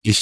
Ich,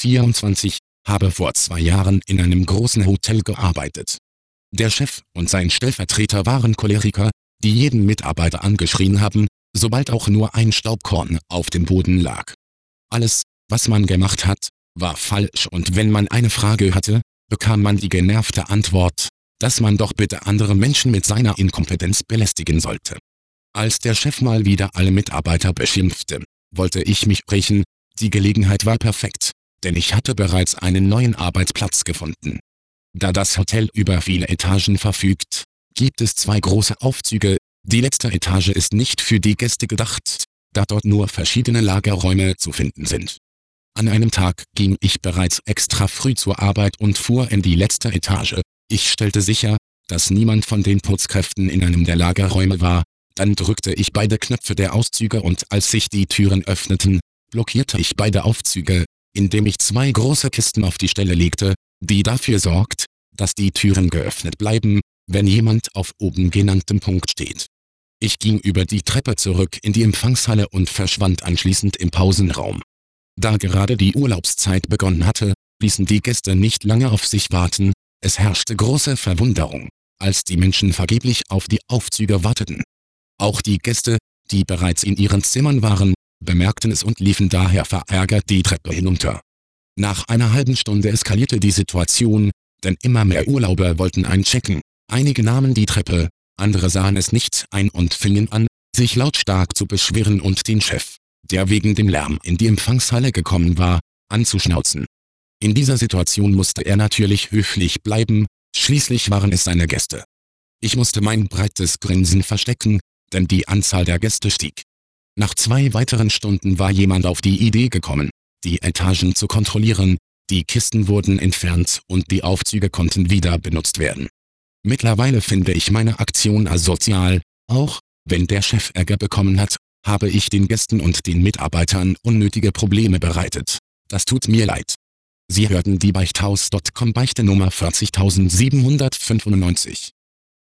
24, habe vor 2 Jahren in einem großen Hotel gearbeitet. Der Chef und sein Stellvertreter waren Choleriker, die jeden Mitarbeiter angeschrien haben, sobald auch nur ein Staubkorn auf dem Boden lag. Alles, was man gemacht hat, war falsch, und wenn man eine Frage hatte, bekam man die genervte Antwort, dass man doch bitte andere Menschen mit seiner Inkompetenz belästigen sollte. Als der Chef mal wieder alle Mitarbeiter beschimpfte, wollte ich mich rächen. Die Gelegenheit war perfekt, denn ich hatte bereits einen neuen Arbeitsplatz gefunden. Da das Hotel über viele Etagen verfügt, gibt es 2 große Aufzüge. Die letzte Etage ist nicht für die Gäste gedacht, da dort nur verschiedene Lagerräume zu finden sind. An einem Tag ging ich bereits extra früh zur Arbeit und fuhr in die letzte Etage. Ich stellte sicher, dass niemand von den Putzkräften in einem der Lagerräume war. Dann drückte ich beide Knöpfe der Auszüge und als sich die Türen öffneten, blockierte ich beide Aufzüge, indem ich 2 große Kisten auf die Stelle legte, die dafür sorgt, dass die Türen geöffnet bleiben, wenn jemand auf oben genanntem Punkt steht. Ich ging über die Treppe zurück in die Empfangshalle und verschwand anschließend im Pausenraum. Da gerade die Urlaubszeit begonnen hatte, ließen die Gäste nicht lange auf sich warten. Es herrschte große Verwunderung, als die Menschen vergeblich auf die Aufzüge warteten. Auch die Gäste, die bereits in ihren Zimmern waren, bemerkten es und liefen daher verärgert die Treppe hinunter. Nach einer halben Stunde eskalierte die Situation, denn immer mehr Urlauber wollten einchecken. Einige nahmen die Treppe, andere sahen es nicht ein und fingen an, sich lautstark zu beschweren und den Chef, der wegen dem Lärm in die Empfangshalle gekommen war, anzuschnauzen. In dieser Situation musste er natürlich höflich bleiben, schließlich waren es seine Gäste. Ich musste mein breites Grinsen verstecken, denn die Anzahl der Gäste stieg. Nach 2 weiteren Stunden war jemand auf die Idee gekommen, die Etagen zu kontrollieren. Die Kisten wurden entfernt und die Aufzüge konnten wieder benutzt werden. Mittlerweile finde ich meine Aktion asozial. Auch wenn der Chef Ärger bekommen hat, habe ich den Gästen und den Mitarbeitern unnötige Probleme bereitet. Das tut mir leid. Sie hörten die Beichthaus.com Beichte Nummer 40795.